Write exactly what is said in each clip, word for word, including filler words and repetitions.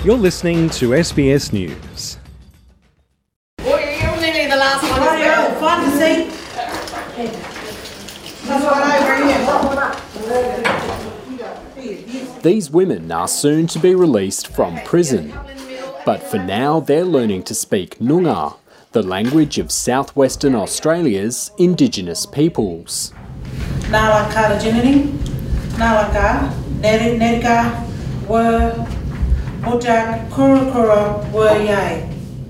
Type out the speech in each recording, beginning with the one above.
You're listening to S B S News. Well, you're nearly the last one as well. Fun to see. That's what over here. These women are soon to be released from prison. But for now, they're learning to speak Noongar, the language of southwestern Australia's Indigenous peoples. Nalaka Jinning, Nalaka, Nerika, were Mojak, Kurukura, were yay.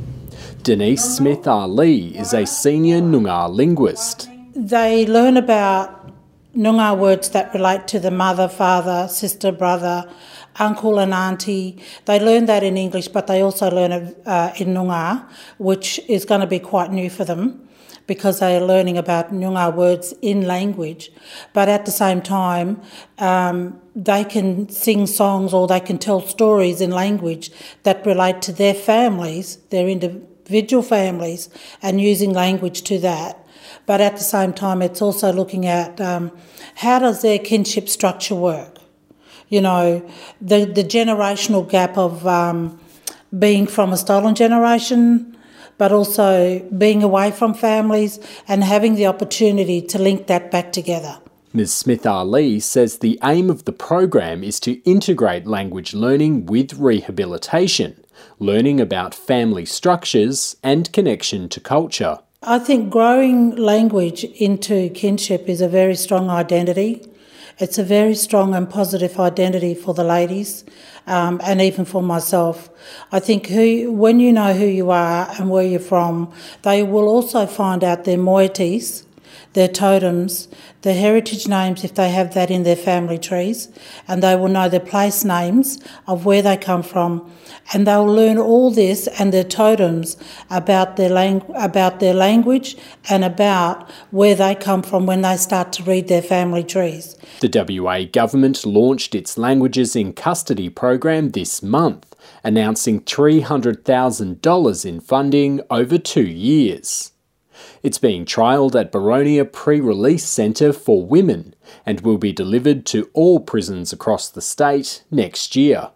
Denise Smith Ali is a senior Noongar linguist. They learn about Noongar words that relate to the mother, father, sister, brother, uncle and auntie. They learn that in English, but they also learn it uh, in Noongar, which is going to be quite new for them because they are learning about Noongar words in language. But at the same time, um, they can sing songs or they can tell stories in language that relate to their families, their individual families, and using language to that. But at the same time, it's also looking at um, how does their kinship structure work? You know, the, the generational gap of um, being from a stolen generation, but also being away from families and having the opportunity to link that back together. Miz Smith Ali says the aim of the program is to integrate language learning with rehabilitation, learning about family structures and connection to culture. I think growing language into kinship is a very strong identity. It's a very strong and positive identity for the ladies, um, and even for myself. I think who, when you know who you are and where you're from, they will also find out their moieties, their totems, their heritage names if they have that in their family trees, and they will know their place names of where they come from, and they'll learn all this and their totems about their lang- about their language and about where they come from when they start to read their family trees. The W A government launched its Languages in Custody program this month, announcing three hundred thousand dollars in funding over two years. It's being trialled at Boronia Pre-Release Centre for Women and will be delivered to all prisons across the state next year.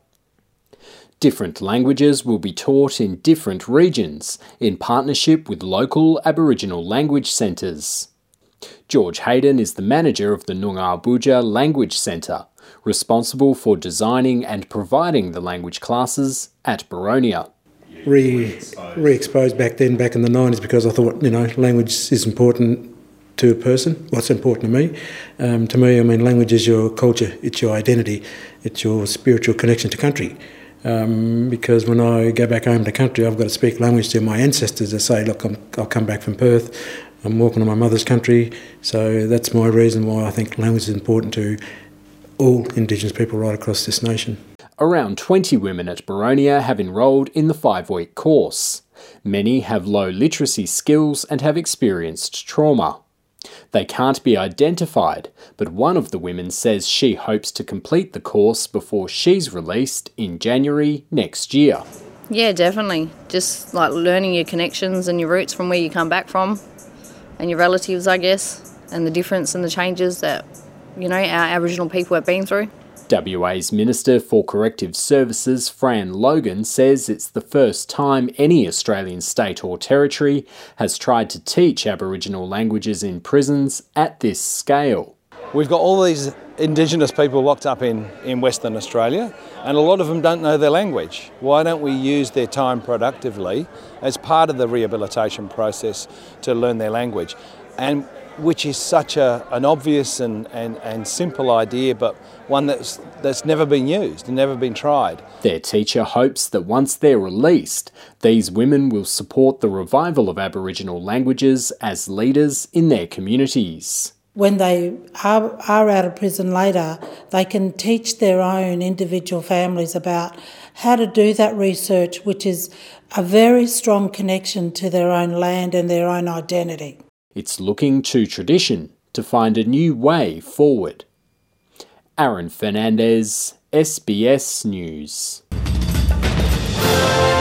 Different languages will be taught in different regions in partnership with local Aboriginal language centres. George Hayden is the manager of the Noongar Boodja Language Centre, responsible for designing and providing the language classes at Boronia. Re, re-exposed back then, back in the nineties, because I thought, you know, language is important to a person. What's important to me? Um, to me, I mean, language is your culture, it's your identity, it's your spiritual connection to country. Um, because when I go back home to country, I've got to speak language to my ancestors to say, look, I'm, I'll come back from Perth, I'm walking to my mother's country. So that's my reason why I think language is important to all Indigenous people right across this nation. Around twenty women at Boronia have enrolled in the five-week course. Many have low literacy skills and have experienced trauma. They can't be identified, but one of the women says she hopes to complete the course before she's released in January next year. Yeah, definitely. Just like learning your connections and your roots from where you come back from and your relatives, I guess, and the difference and the changes that, you know, our Aboriginal people have been through. W A's Minister for Corrective Services, Fran Logan, says it's the first time any Australian state or territory has tried to teach Aboriginal languages in prisons at this scale. We've got all these Indigenous people locked up in, in Western Australia, and a lot of them don't know their language. Why don't we use their time productively as part of the rehabilitation process to learn their language? And which is such a, an obvious and, and, and simple idea, but one that's, that's never been used and never been tried. Their teacher hopes that once they're released, these women will support the revival of Aboriginal languages as leaders in their communities. When they are, are out of prison later, they can teach their own individual families about how to do that research, which is a very strong connection to their own land and their own identity. It's looking to tradition to find a new way forward. Aaron Fernandez, S B S News.